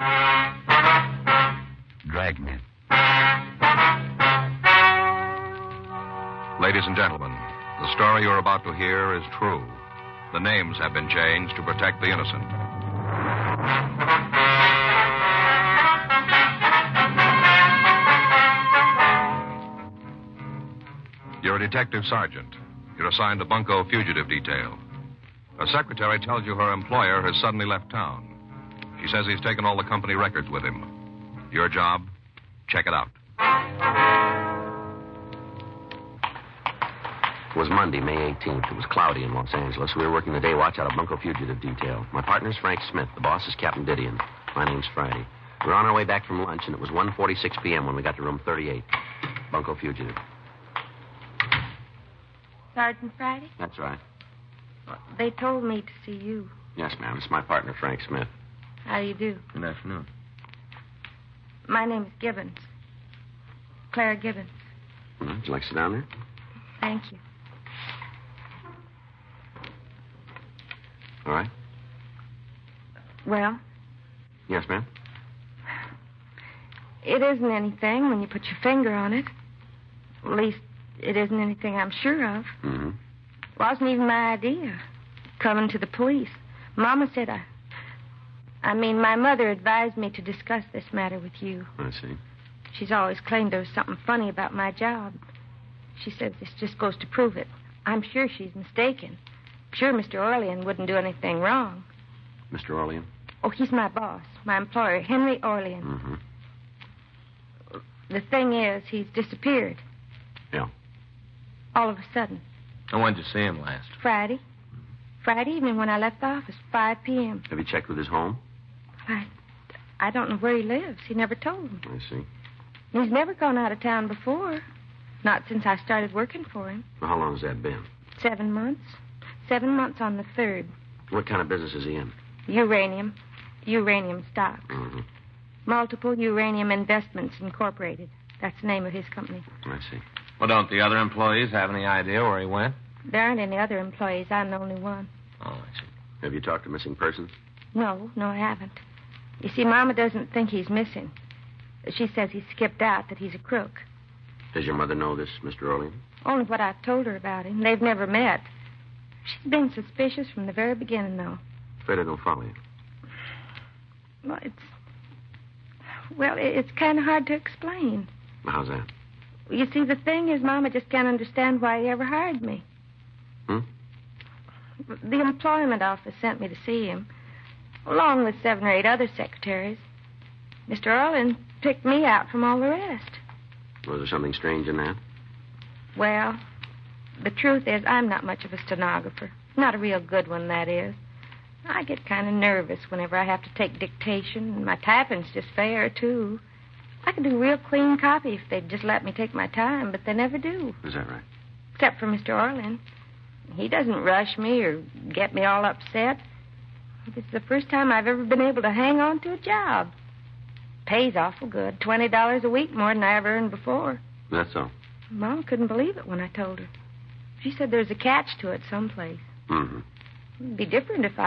Dragnet. Ladies and gentlemen, the story you're about to hear is true. The names have been changed to protect the innocent. You're a detective sergeant. You're assigned to Bunko Fugitive Detail. A secretary tells you her employer has suddenly left town. She says he's taken all the company records with him. Your job? Check it out. It was Monday, May 18th. It was cloudy in Los Angeles. We were working the day watch out of Bunko Fugitive Detail. My partner's Frank Smith. The boss is Captain Didion. My name's Friday. We were on our way back from lunch, and it was 1:46 p.m. when we got to room 38. Bunko Fugitive. Sergeant Friday? That's right. They told me to see you. Yes, ma'am. It's my partner, Frank Smith. How do you do? Good afternoon. My name is Gibbons. Clara Gibbons. Would you like to sit down there? Thank you. All right. Well? Yes, ma'am. It isn't anything when you put your finger on it. At least, it isn't anything I'm sure of. Mm-hmm. Wasn't even my idea. Coming to the police. Mama said my mother advised me to discuss this matter with you. I see. She's always claimed there was something funny about my job. She says this just goes to prove it. I'm sure she's mistaken. Sure Mr. Orlean wouldn't do anything wrong. Mr. Orlean? Oh, he's my boss, my employer, Henry Orlean. Mm-hmm. The thing is, he's disappeared. Yeah. All of a sudden. And when did you see him last? Friday. Friday evening when I left the office, 5 p.m. Have you checked with his home? I don't know where he lives. He never told me. I see. He's never gone out of town before. Not since I started working for him. Well, how long has that been? 7 months. 7 months on the 3rd. What kind of business is he in? Uranium. Uranium stocks. Mm-hmm. Multiple Uranium Investments Incorporated. That's the name of his company. I see. Well, don't the other employees have any idea where he went? There aren't any other employees. I'm the only one. Oh, I see. Have you talked to missing persons? No, I haven't. You see, Mama doesn't think he's missing. She says he skipped out, that he's a crook. Does your mother know this, Mr. Orlean? Only what I've told her about him. They've never met. She's been suspicious from the very beginning, though. Afraid I don't follow you. Well, it's kind of hard to explain. How's that? You see, the thing is, Mama just can't understand why he ever hired me. The employment office sent me to see him, along with 7 or 8 other secretaries. Mr. Orlean picked me out from all the rest. Was there something strange in that? Well, the truth is, I'm not much of a stenographer. Not a real good one, that is. I get kind of nervous whenever I have to take dictation, and my typing's just fair, too. I could do real clean copy if they'd just let me take my time, but they never do. Is that right? Except for Mr. Orlean. He doesn't rush me or get me all upset. It's the first time I've ever been able to hang on to a job. Pays awful good. $20 a week more than I ever earned before. That's so. Mom couldn't believe it when I told her. She said there's a catch to it someplace. Mm-hmm. It'd be different if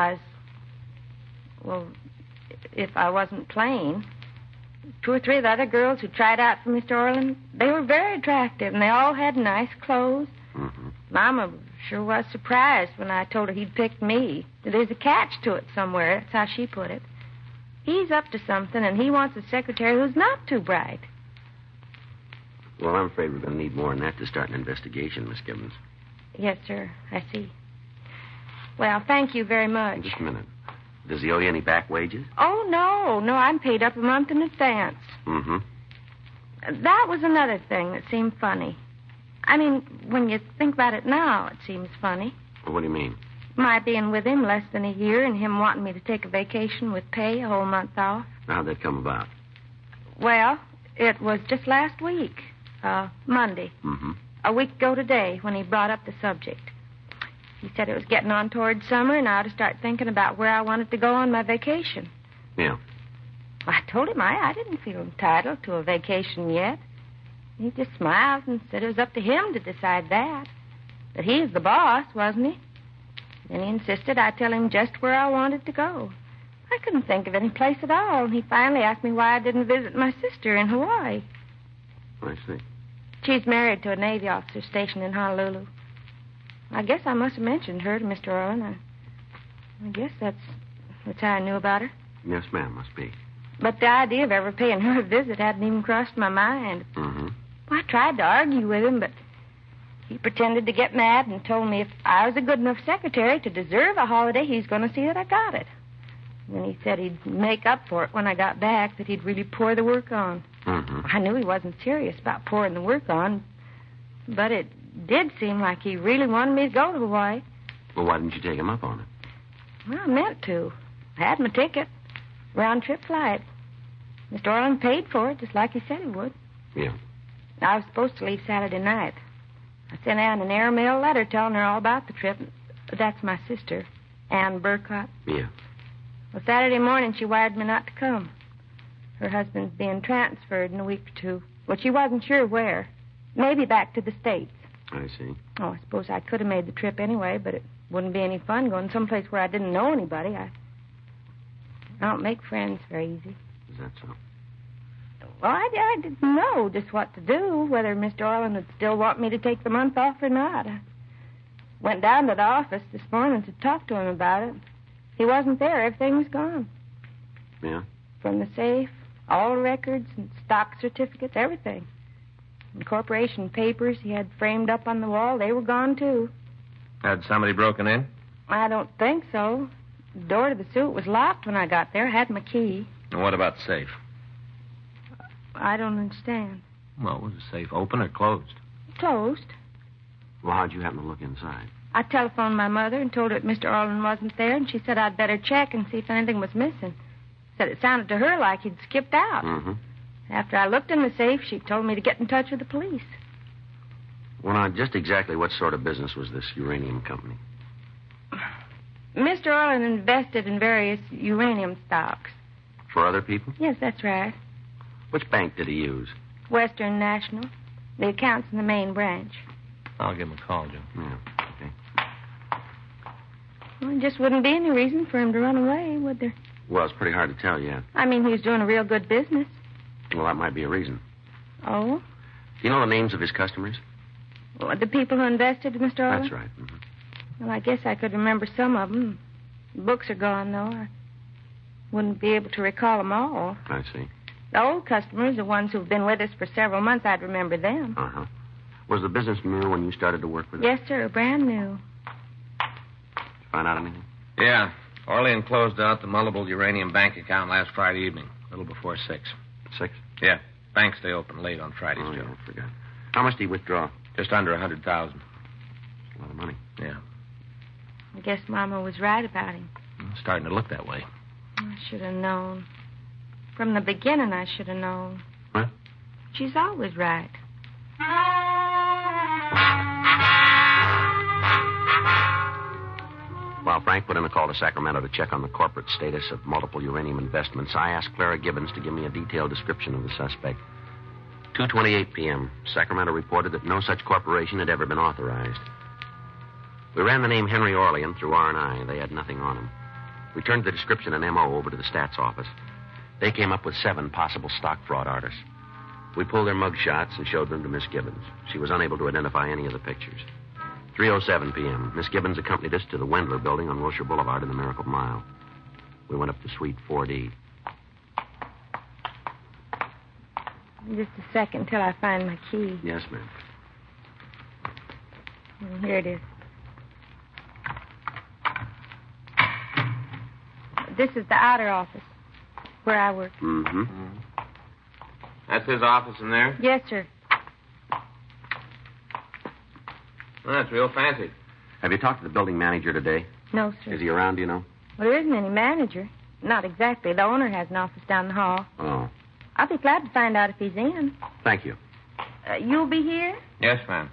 I wasn't plain. 2 or 3 of the other girls who tried out for Mr. Orlean, they were very attractive, and they all had nice clothes. Mm-hmm. Mama sure was surprised when I told her he'd picked me. There's a catch to it somewhere. That's how she put it. He's up to something, and he wants a secretary who's not too bright. Well, I'm afraid we're going to need more than that to start an investigation, Miss Gibbons. Yes, sir. I see. Well, thank you very much. Just a minute. Does he owe you any back wages? Oh, no. No, I'm paid up a month in advance. Mm-hmm. That was another thing that seemed funny. I mean, when you think about it now, it seems funny. Well, what do you mean? My being with him less than a year and him wanting me to take a vacation with pay, a whole month off. How'd that come about? Well, it was just last week, Monday. Mm-hmm. A week ago today when he brought up the subject. He said it was getting on toward summer and I ought to start thinking about where I wanted to go on my vacation. Yeah. I told him I didn't feel entitled to a vacation yet. He just smiled and said it was up to him to decide that. That he's the boss, wasn't he? Then he insisted I tell him just where I wanted to go. I couldn't think of any place at all. He finally asked me why I didn't visit my sister in Hawaii. I see. She's married to a Navy officer stationed in Honolulu. I guess I must have mentioned her to Mr. Orland. I guess that's how I knew about her. Yes, ma'am, must be. But the idea of ever paying her a visit hadn't even crossed my mind. Mm-hmm. Well, I tried to argue with him, but he pretended to get mad and told me if I was a good enough secretary to deserve a holiday, he's going to see that I got it. Then he said he'd make up for it when I got back, that he'd really pour the work on. Mm-hmm. I knew he wasn't serious about pouring the work on, but it did seem like he really wanted me to go to Hawaii. Well, why didn't you take him up on it? Well, I meant to. I had my ticket. Round-trip flight. Mr. Orland paid for it, just like he said he would. Yeah. I was supposed to leave Saturday night. I sent Ann an airmail letter telling her all about the trip. That's my sister, Ann Burcott. Yeah. Well, Saturday morning, she wired me not to come. Her husband's being transferred in a week or two. Well, she wasn't sure where. Maybe back to the States. I see. Oh, I suppose I could have made the trip anyway, but it wouldn't be any fun going someplace where I didn't know anybody. I don't make friends very easy. Is that so? Well, I didn't know just what to do, whether Mr. Orland would still want me to take the month off or not. I went down to the office this morning to talk to him about it. He wasn't there. Everything was gone. Yeah? From the safe, all the records and stock certificates, everything. And corporation papers he had framed up on the wall, they were gone, too. Had somebody broken in? I don't think so. The door to the suite was locked when I got there. I had my key. And what about the safe? I don't understand. Well, was the safe open or closed? Closed. Well, how'd you happen to look inside? I telephoned my mother and told her that Mr. Orland wasn't there, and she said I'd better check and see if anything was missing. Said it sounded to her like he'd skipped out. Mm-hmm. After I looked in the safe, she told me to get in touch with the police. Well, now, just exactly what sort of business was this uranium company? Mr. Orland invested in various uranium stocks. For other people? Yes, that's right. Which bank did he use? Western National. The account's in the main branch. I'll give him a call, Jim. Yeah, okay. Well, there just wouldn't be any reason for him to run away, would there? Well, it's pretty hard to tell yet. I mean, he was doing a real good business. Well, that might be a reason. Oh? Do you know the names of his customers? Well, the people who invested in Mr. Orland? That's right. Mm-hmm. Well, I guess I could remember some of them. The books are gone, though. I wouldn't be able to recall them all. I see. The old customers, the ones who've been with us for several months, I'd remember them. Uh-huh. Was the business new when you started to work with it? Yes, sir, brand new. Find out anything? Yeah. Orlean closed out the Mullible Uranium Bank account last Friday evening, a little before 6. 6? Yeah. Banks stay open late on Fridays, Oh, Joe. yeah, I forgot. How much did he withdraw? Just under 100,000. A lot of money. Yeah. I guess Mama was right about him. Starting to look that way. I should have known. From the beginning, I should have known. What? She's always right. While Frank put in a call to Sacramento to check on the corporate status of multiple uranium investments, I asked Clara Gibbons to give me a detailed description of the suspect. 2:28 p.m., Sacramento reported that no such corporation had ever been authorized. We ran the name Henry Orlean through R&I. They had nothing on him. We turned the description and MO over to the stats office. They came up with 7 possible stock fraud artists. We pulled their mug shots and showed them to Miss Gibbons. She was unable to identify any of the pictures. 3:07 p.m., Miss Gibbons accompanied us to the Wendler building on Wilshire Boulevard in the Miracle Mile. We went up to Suite 4D. Just a second till I find my key. Yes, ma'am. Here it is. This is the outer office where I work. Mm-hmm. That's his office in there? Yes, sir. Well, that's real fancy. Have you talked to the building manager today? No, sir. Is he around, do you know? Well, there isn't any manager. Not exactly. The owner has an office down the hall. Oh. I'll be glad to find out if he's in. Thank you. You'll be here? Yes, ma'am.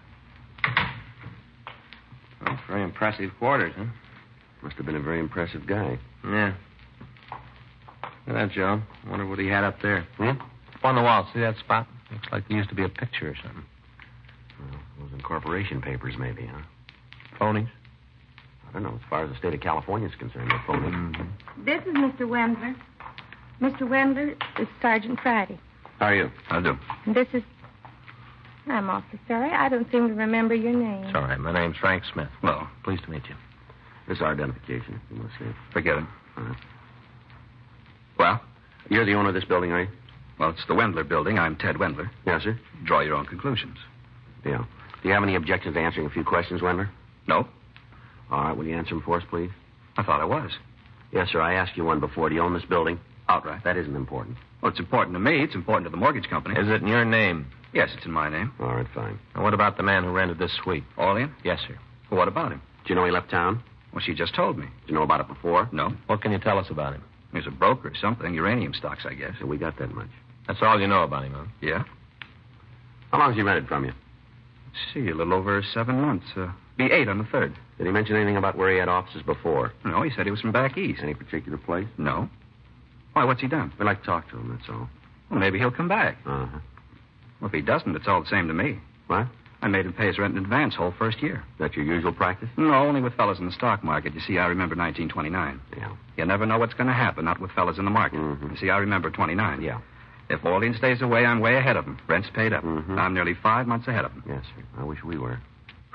Well, very impressive quarters, huh? Must have been a very impressive guy. Yeah. Look at that, Joe. Wonder what he had up there. Hmm? Up on the wall. See that spot? Looks like there used to be a picture or something. Well, those incorporation papers, maybe, huh? Phonies? I don't know. As far as the state of California is concerned, they're phony. Mm-hmm. This is Mr. Wendler. Mr. Wendler is Sergeant Friday. How are you? I do. And this is... I'm awfully sorry. I don't seem to remember your name. It's all right. My name's Frank Smith. Well, Pleased to meet you. This is our identification, if you want to see it. forget it. All right. Well, You're the owner of this building, are you? well, it's the Wendler building. I'm Ted Wendler. Yes, sir. Draw your own conclusions. Yeah. Do you have any objections to answering a few questions, Wendler? No, All right. Will you answer them for us, please? I thought I was. Yes, sir. I asked you one before. Do you own this building? Outright. That isn't important. Well, it's important to me. It's important to the mortgage company. Is it in your name? Yes, it's in my name. All right, fine. And what about the man who rented this suite? Orlean? Yes, sir. Well, what about him? Do you know he left town? Well, she just told me. Did you know about it before? No. What can you tell us about him? He's a broker or something. Uranium stocks, I guess. So we got that much. That's all you know about him, huh? Yeah? How long's he rented from you? Let's see, a little over 7 months. Be 8 on the 3rd. Did he mention anything about where he had offices before? No, he said he was from back east. Any particular place? No. Why, what's he done? We'd like to talk to him, that's all. Well, maybe he'll come back. Uh-huh. Well, if he doesn't, it's all the same to me. What? I made him pay his rent in advance whole first year. That your usual practice? No, only with fellas in the stock market. You see, I remember 1929. Yeah. You never know what's going to happen, not with fellas in the market. Mhm. You see, I remember 29. Yeah. If Orlean stays away, I'm way ahead of him. Rent's paid up. Mhm. I'm nearly 5 months ahead of him. Yes, sir. I wish we were.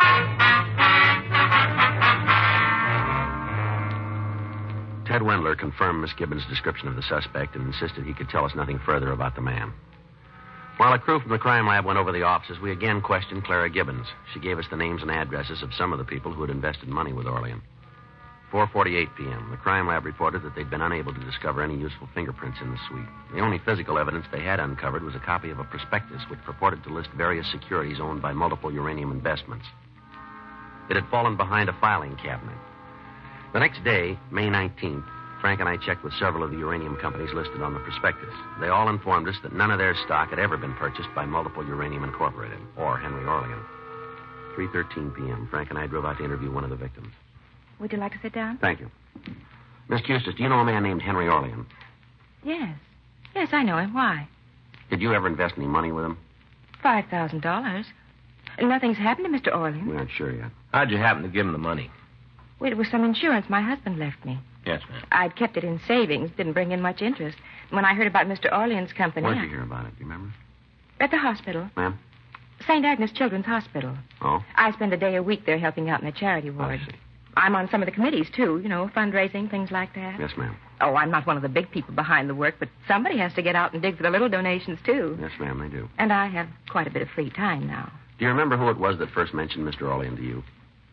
Ted Wendler confirmed Miss Gibbons' description of the suspect and insisted he could tell us nothing further about the man. While a crew from the crime lab went over the offices, we again questioned Clara Gibbons. She gave us the names and addresses of some of the people who had invested money with Orlean. 4:48 p.m., the crime lab reported that they'd been unable to discover any useful fingerprints in the suite. The only physical evidence they had uncovered was a copy of a prospectus which purported to list various securities owned by multiple uranium investments. It had fallen behind a filing cabinet. The next day, May 19th, Frank and I checked with several of the uranium companies listed on the prospectus. They all informed us that none of their stock had ever been purchased by Multiple Uranium Incorporated or Henry Orlean. 3:13 p.m., Frank and I drove out to interview one of the victims. Would you like to sit down? Thank you. Miss Custis, do you know a man named Henry Orlean? Yes. Yes, I know him. Why? Did you ever invest any money with him? $5,000. Nothing's happened to Mr. Orlean. We aren't sure yet. How'd you happen to give him the money? Well, it was some insurance my husband left me. Yes, ma'am. I'd kept it in savings. Didn't bring in much interest. When I heard about Mr. Orlean's company... Where'd you hear about it? Do you remember? At the hospital. Ma'am? St. Agnes Children's Hospital. Oh? I spend a day a week there helping out in the charity ward. I see. I'm on some of the committees, too. You know, fundraising, things like that. Yes, ma'am. Oh, I'm not one of the big people behind the work, but somebody has to get out and dig for the little donations, too. Yes, ma'am, they do. And I have quite a bit of free time now. Do you remember who it was that first mentioned Mr. Orlean to you?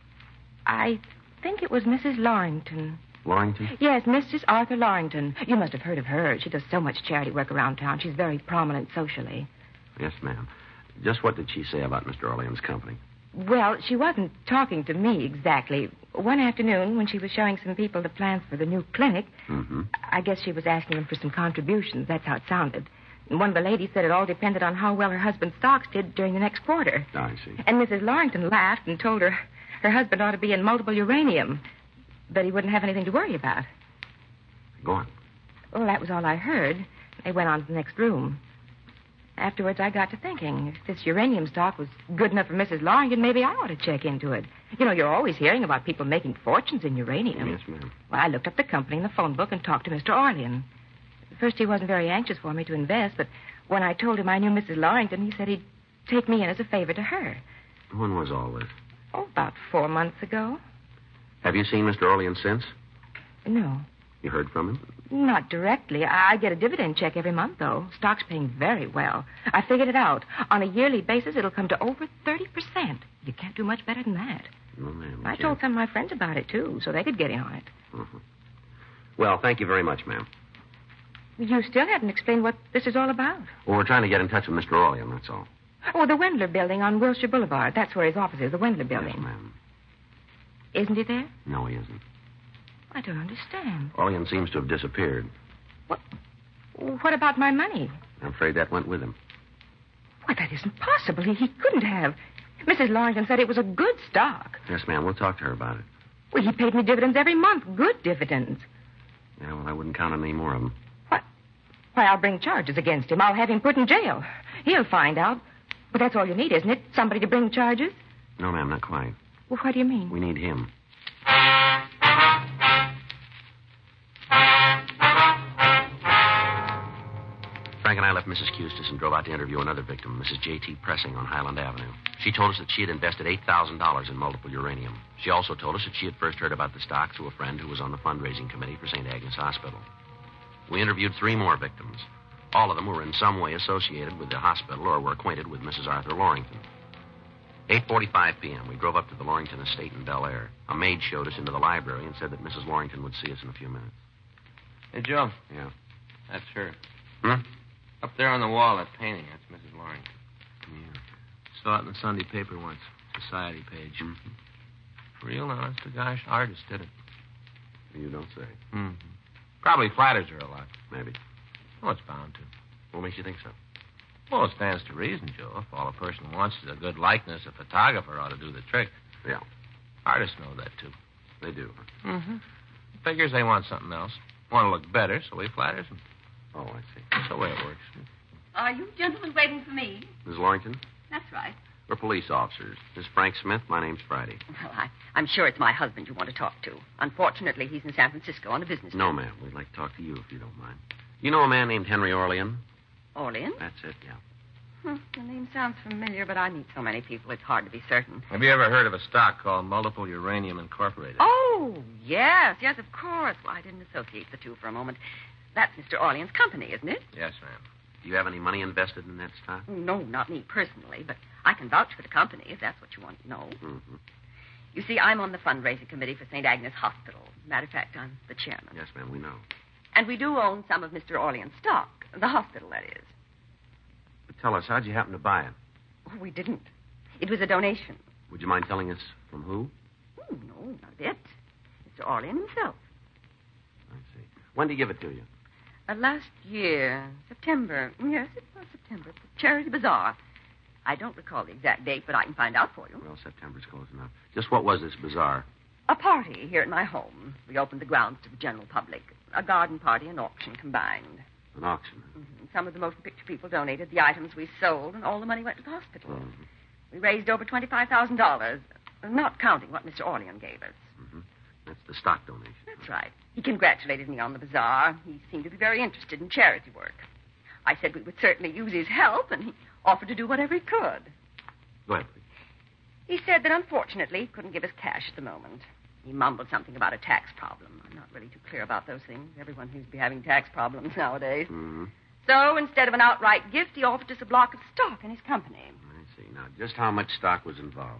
I think it was Mrs. Lorrington. Lorrington? Yes, Mrs. Arthur Lorrington. You must have heard of her. She does so much charity work around town. She's very prominent socially. Yes, ma'am. Just what did she say about Mr. Orlean's company? Well, she wasn't talking to me exactly. One afternoon, when she was showing some people the plans for the new clinic, Mm-hmm. I guess she was asking them for some contributions. That's how it sounded. And one of the ladies said it all depended on how well her husband's stocks did during the next quarter. I see. And Mrs. Lorrington laughed and told her her husband ought to be in multiple uranium, but he wouldn't have anything to worry about. Go on. Well, that was all I heard. They went on to the next room. Afterwards, I got to thinking, if this uranium stock was good enough for Mrs. Lorrington, maybe I ought to check into it. You know, you're always hearing about people making fortunes in uranium. Yes, ma'am. Well, I looked up the company in the phone book and talked to Mr. Orlean. At first, he wasn't very anxious for me to invest, but when I told him I knew Mrs. Lorrington, he said he'd take me in as a favor to her. When was all this? Oh, about 4 months ago. Have you seen Mr. Orlean since? No, You heard from him? not directly. I get a dividend check every month, though. Stock's paying very well. I figured it out. On a yearly basis, it'll come to over 30%. You can't do much better than that. No, ma'am. I told some of my friends about it, too, so they could get in on it. Mm-hmm. Well, thank you very much, ma'am. You still haven't explained what this is all about. Well, we're trying to get in touch with Mr. Orlean, that's all. Oh, the Wendler building on Wilshire Boulevard. That's where his office is, the Wendler building. Yes, ma'am. Isn't he there? No, he isn't. I don't understand. Orlean seems to have disappeared. What about my money? I'm afraid that went with him. Why, that isn't possible. He couldn't have. Mrs. Lorrington said it was a good stock. Yes, ma'am. We'll talk to her about it. Well, he paid me dividends every month. Good dividends. Yeah, well, I wouldn't count on any more of them. Why, I'll bring charges against him. I'll have him put in jail. He'll find out. But that's all you need, isn't it? Somebody to bring charges? No, ma'am, not quite. Well, what do you mean? We need him. Frank and I left Mrs. Custis and drove out to interview another victim, Mrs. J.T. Pressing on Highland Avenue. She told us that she had invested $8,000 in multiple uranium. She also told us that she had first heard about the stock through a friend who was on the fundraising committee for St. Agnes Hospital. We interviewed 3 more victims. All of them were in some way associated with the hospital or were acquainted with Mrs. Arthur Lorington. 8:45 p.m., we drove up to the Lorington estate in Bel Air. A maid showed us into the library and said that Mrs. Lorington would see us in a few minutes. Hey, Joe. Yeah. That's her. Hmm? Up there on the wall, that painting, that's Mrs. Lorington. Yeah. Saw it in the Sunday paper once. Society page. Mm-hmm. Real honest to gosh artist did it. You don't say. Mm-hmm. Probably flatters her a lot. Maybe. Oh, it's bound to. What makes you think so? Well, it stands to reason, Joe. If all a person wants is a good likeness, a photographer ought to do the trick. Yeah. Artists know that, too. They do. Mm-hmm. Figures they want something else. Want to look better, so he flatters them. Oh, I see. That's the way it works. Are you gentlemen waiting for me? Ms. Lorington? That's right. We're police officers. This is Frank Smith. My name's Friday. Well, I'm sure it's my husband you want to talk to. Unfortunately, he's in San Francisco on a business No, trip. ma'am. We'd like to talk to you if you don't mind. You know a man named Henry Orlean? Orlean? That's it, yeah. The name sounds familiar, but I meet so many people, it's hard to be certain. Have you ever heard of a stock called Multiple Uranium Incorporated? Oh, yes, of course. Well, I didn't associate the two for a moment. That's Mr. Orlean's company, isn't it? Yes, ma'am. Do you have any money invested in that stock? No, not me personally, but I can vouch for the company if that's what you want to know. Mm-hmm. You see, I'm on the fundraising committee for St. Agnes Hospital. Matter of fact, I'm the chairman. Yes, ma'am, we know. And we do own some of Mr. Orlean's stock. The hospital, that is. But tell us, how'd you happen to buy it? Oh, we didn't. It was a donation. Would you mind telling us from who? Oh, no, not a bit. Mr. Orlean himself. I see. When did he give it to you? Last year, September. Yes, it was September. Charity Bazaar. I don't recall the exact date, but I can find out for you. Well, September's close enough. Just what was this bazaar? A party here at my home. We opened the grounds to the general public. A garden party and auction combined. An auction. Some of the motion picture people donated the items we sold, and all the money went to the hospital. Mm-hmm. We raised over $25,000, not counting what Mr. Orlean gave us. Mm-hmm. That's the stock donation. That's right. He congratulated me on the bazaar. He seemed to be very interested in charity work. I said we would certainly use his help, and he offered to do whatever he could. Go ahead, please. He said that unfortunately he couldn't give us cash at the moment. He mumbled something about a tax problem. I'm not really too clear about those things. Everyone seems to be having tax problems nowadays. Mm-hmm. So instead of an outright gift, he offered us a block of stock in his company. I see. Now, just how much stock was involved?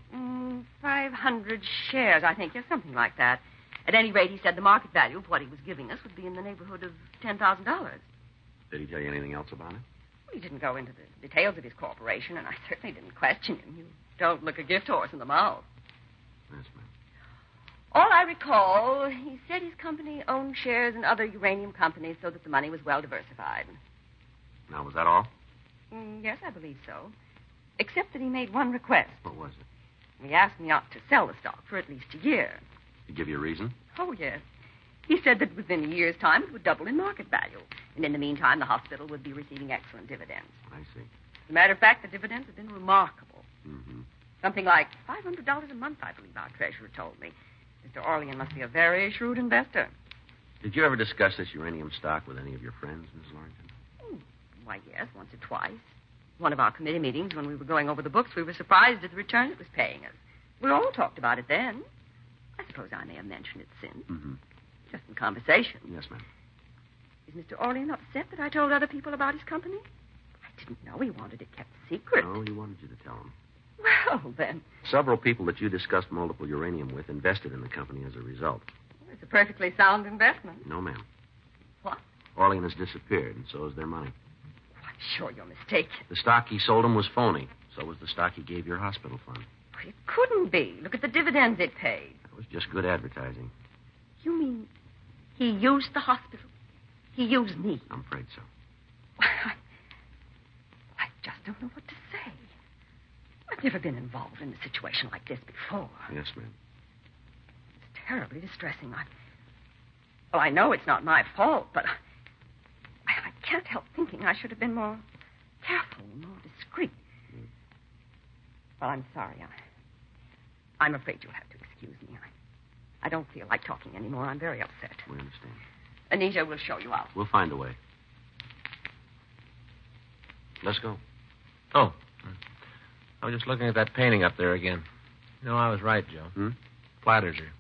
500 shares, I think. Yes, something like that. At any rate, he said the market value of what he was giving us would be in the neighborhood of $10,000. Did he tell you anything else about it? He didn't go into the details of his corporation, and I certainly didn't question him. You don't look a gift horse in the mouth. Yes, ma'am. All I recall, he said his company owned shares in other uranium companies so that the money was well diversified. Now, was that all? Yes, I believe so. Except that he made one request. What was it? He asked me not to sell the stock for at least a year. Did he give you a reason? Oh, yes. He said that within a year's time it would double in market value. And in the meantime, the hospital would be receiving excellent dividends. I see. As a matter of fact, the dividends have been remarkable. Mm-hmm. Something like $500 a month, I believe our treasurer told me. Mr. Orlean must be a very shrewd investor. Did you ever discuss this uranium stock with any of your friends, Mrs. Lorington? Why, yes, once or twice. One of our committee meetings, when we were going over the books, we were surprised at the return it was paying us. We all talked about it then. I suppose I may have mentioned it since. Mm-hmm. Just in conversation. Yes, ma'am. Is Mr. Orlean upset that I told other people about his company? I didn't know he wanted it kept secret. No, he wanted you to tell him. Well, then, Several people that you discussed multiple uranium with invested in the company as a result. it's a perfectly sound investment. No, ma'am. What? Orlean has disappeared, and so has their money. I'm sure you're mistaken. The stock he sold him was phony. So was the stock he gave your hospital fund. It couldn't be. Look at the dividends it paid. It was just good advertising. You mean he used the hospital? He used me? I'm afraid so. I just don't know what to say. I've never been involved in a situation like this before. Yes, ma'am. It's terribly distressing. Well, I know it's not my fault, but I can't help thinking I should have been more careful, more discreet. Well, I'm sorry. I'm afraid you'll have to excuse me. I don't feel like talking anymore. I'm very upset. We understand. Anita will show you out. We'll find a way. Let's go. Oh. I was just looking at that painting up there again. You know, I was right, Joe. Flatters her.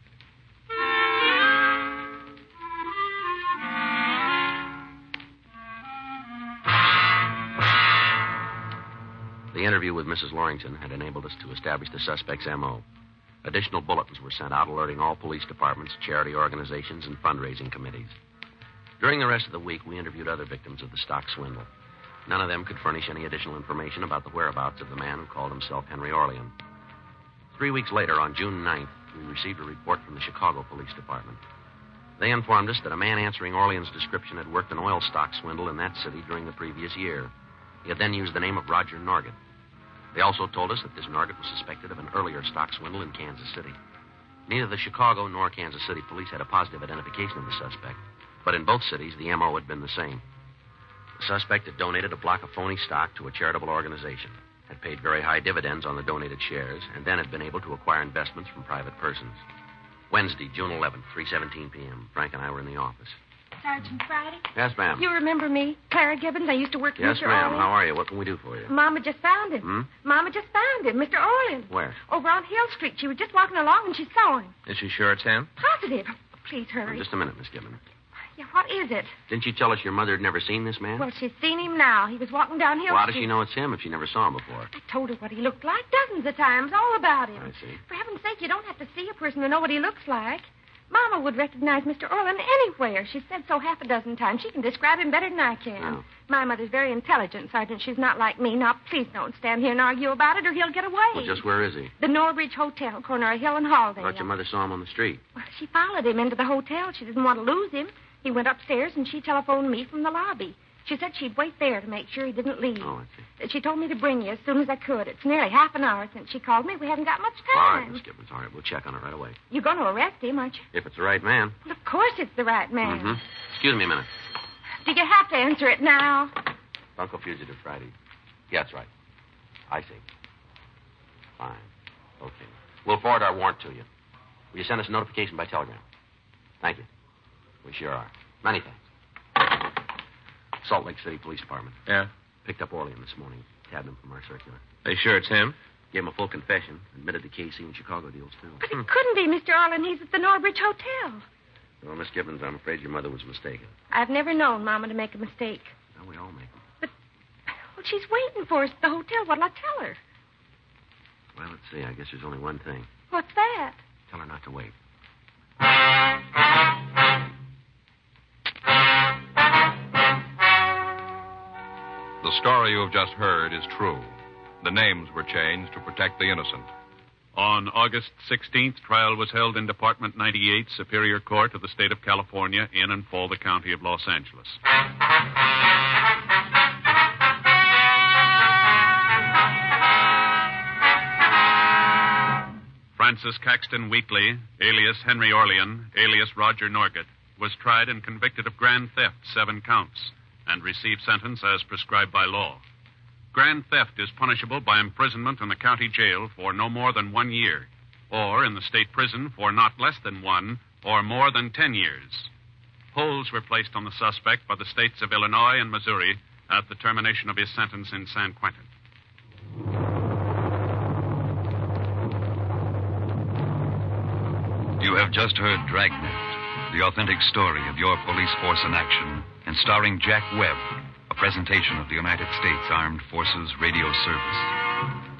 The interview with Mrs. Lorington had enabled us to establish the suspect's M.O. Additional bulletins were sent out alerting all police departments, charity organizations, and fundraising committees. During the rest of the week, we interviewed other victims of the stock swindle. None of them could furnish any additional information about the whereabouts of the man who called himself Henry Orlean. 3 weeks later, on June 9th, we received a report from the Chicago Police Department. They informed us that a man answering Orlean's description had worked an oil stock swindle in that city during the previous year. He had then used the name of Roger Norgett. They also told us that this Norgett was suspected of an earlier stock swindle in Kansas City. Neither the Chicago nor Kansas City police had a positive identification of the suspect, but in both cities, the M.O. had been the same. The suspect had donated a block of phony stock to a charitable organization, had paid very high dividends on the donated shares, and then had been able to acquire investments from private persons. Wednesday, June 11th, 3:17 p.m. Frank and I were in the office. Sergeant Friday? Yes, ma'am. You remember me? Clara Gibbons. I used to work for Yes, Mr. ma'am. Orlean. How are you? What can we do for you? Mama just found him. Mama just found him. Mr. Orlean. Where? Over on Hill Street. She was just walking along and she saw him. Is she sure it's him? Positive. Please hurry. Just a minute, Miss Gibbons. Yeah, what is it? Didn't you tell us your mother had never seen this man? Well, she's seen him now. He was walking down Hill Well, how Street. does she know it's him if she never saw him before? I told her what he looked like dozens of times, all about him. I see. For heaven's sake, you don't have to see a person to know what he looks like. Mama would recognize Mr. Orlean anywhere. She said so half a dozen times. She can describe him better than I can. Oh. My mother's very intelligent, Sergeant. She's not like me. Now, please don't stand here and argue about it, or he'll get away. Well, just where is he? The Norridge Hotel, corner of Hill and Halldale. I thought your mother saw him on the street. Well, she followed him into the hotel. She didn't want to lose him. He went upstairs, and she telephoned me from the lobby. She said she'd wait there to make sure he didn't leave. Oh, I see. She told me to bring you as soon as I could. It's nearly half an hour since she called me. We haven't got much All right, time. Miss Gibbons. All right, we'll check on it right away. You're going to arrest him, aren't you? If it's the right man. Well, of course it's the right man. Mm-hmm. Excuse me a minute. Do you have to answer it now? Bunko Fugitive Friday. Yeah, that's right. I see. Fine. Okay. We'll forward our warrant to you. Will you send us a notification by telegram? Thank you. We sure are. Many thanks. Salt Lake City Police Department. Yeah? Picked up Orlean this morning. Tabbed him from our circular. They sure it's him? Gave him a full confession. Admitted to KC and Chicago deals, too. But it couldn't be Mr. Orlean. He's at the Norridge Hotel. Well, Miss Gibbons, I'm afraid your mother was mistaken. I've never known Mama to make a mistake. Well, we all make them. Well, she's waiting for us at the hotel. What'll I tell her? Well, let's see. I guess there's only one thing. What's that? Tell her not to wait. The story you have just heard is true. The names were changed to protect the innocent. On August 16th, trial was held in Department 98, Superior Court of the State of California, in and for the County of Los Angeles. Francis Caxton Wheatley, alias Henry Orlean, alias Roger Norgett, was tried and convicted of grand theft, 7 counts, and received sentence as prescribed by law. Grand theft is punishable by imprisonment in the county jail for no more than 1 year, or in the state prison for not less than 1 or more than 10 years. Holds were placed on the suspect by the states of Illinois and Missouri at the termination of his sentence in San Quentin. You have just heard Dragnet, the authentic story of your police force in action, and starring Jack Webb, a presentation of the United States Armed Forces Radio Service.